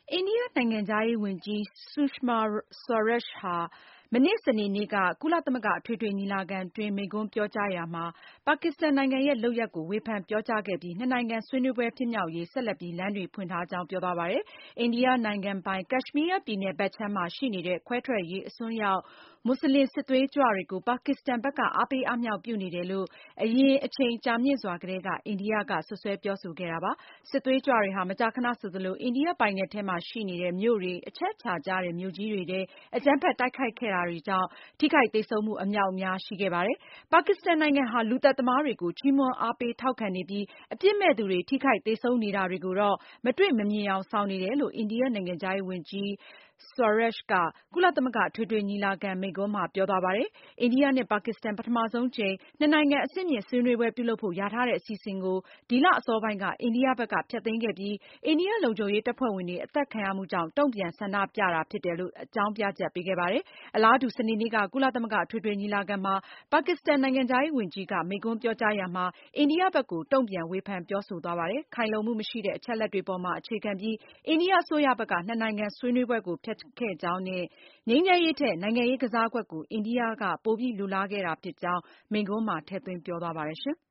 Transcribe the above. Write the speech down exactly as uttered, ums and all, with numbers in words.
အိန္ဒိယနိုင်ငံခြားရေးဝန်ကြီး Sushma Swaraj ဟာ မနေ့ စနေနေ့က ကုလသမဂ္ဂအထွေထွေညီလာခံတွင်း မိန့်ခွန်းပြောကြားရာမှာ ပါကစ္စတန်နိုင်ငံရဲ့ လုပ်ရပ်ကို ဝေဖန်ပြောကြားခဲ့ပြီး နှစ်နိုင်ငံဆွေးနွေးပွဲဖြစ်မြောက်ရေး ဆက်လက်ပြီး လမ်းတွေဖွင့်ထားကြောင်း ပြောသွားပါတယ်။ အိန္ဒိယနိုင်ငံပိုင် Kashmir ပြည်နယ်ဘက်ခြမ်းမှာရှိနေတဲ့ ခွဲထွက်ရေးအစွန်းရောက် မွတ်စလင်စစ်သွေးကြွတွေကို ပါကစ္စတန်ဘက်က အားပေးအားမြှောက်ပြုနေတယ်လို့ အရင်အချိန်ကြာမြင့်စွာကတည်းက အိန္ဒိယက စွပ်စွဲပြောဆိုခဲ့တာပါ။ စစ်သွေးကြွတွေဟာ မကြာခဏဆိုသလို အိန္ဒိယပိုင်နက်ထဲမှာရှိနေတဲ့ မြို့တွေ၊ အချက်အခြာကျတဲ့ မြို့ကြီးတွေထဲ အကြမ်းဖက်တိုက်ခိုက်ခဲ့တာတွေကြောင့် ထိခိုက်သေဆုံးမှု အမြောက်အများရှိခဲ့ပါတယ်။ ပါကစ္စတန်နိုင်ငံဟာ လူသတ်သမားတွေကို ချီးမွမ်းအားပေးထောက်ခံနေပြီး အပြစ်မဲ့သူတွေ ထိခိုက်သေဆုံးနေတာတွေကိုတော့ မတွေ့မမြင်ယောင်ဆောင်နေတယ်လို့ အိန္ဒိယနိုင်ငံခြားရေးဝန်ကြီး Swaraj က ကုလသမဂ္ဂအထွေထွေညီလာခံမိန့်ခွန်းမှာ ပြောသွားပါတယ်။ အိန္ဒိယနဲ့ ပါကစ္စတန် ပထမဆုံးအကြိမ် နှစ်နိုင်ငံအဆင့်မြင့်ဆွေးနွေးပွဲပြုလုပ်ဖို့ လျာထားတဲ့အစီအစဉ်ကို ဒီလအစောပိုင်းက အိန္ဒိယဘက်က ဖျက်သိမ်းခဲ့ပြီး အိန္ဒိယလုံခြုံရေးတပ်ဖွဲ့ဝင်တွေ အသတ်ခံရမှုကြောင့် တုန့်ပြန်ဆန္ဒပြတာဖြစ်တယ်လို့ အကြောင်းပြချက်ပေးခဲ့ပါတယ်။ အလားတူ စနေနေ့က ကုလသမဂ္ဂအထွေထွေညီလာခံမှာ ပါကစ္စတန်နိုင်ငံခြားရေးဝန်ကြီးက မိန့်ခွန်းပြောကြားရာမှာ အိန္ဒိယဘက်ကို တုန့်ပြန်ဝေဖန်ပြောဆိုသွားပါတယ်။ ခိုင်လုံမှုမရှိတဲ့ အချက်အလက်တွေပေါ်မှာ အခြေခံပြီး အိန္ဒိယအစိုးရဘက်က နှစ်နိုင်ငံဆွေးနွေးပွဲကို ဖျက်ခဲ့ကြောင်းနဲ့ ငြိမ်းချမ်းရေးထက် နိုင်ငံရေးကစားကွက်ကို အိန္ဒိယက ပိုပြီးလိုလားခဲ့တာဖြစ်ကြောင်း မိန့်ခွန်းမှာ ထည့်သွင်းပြောသွားပါတယ်။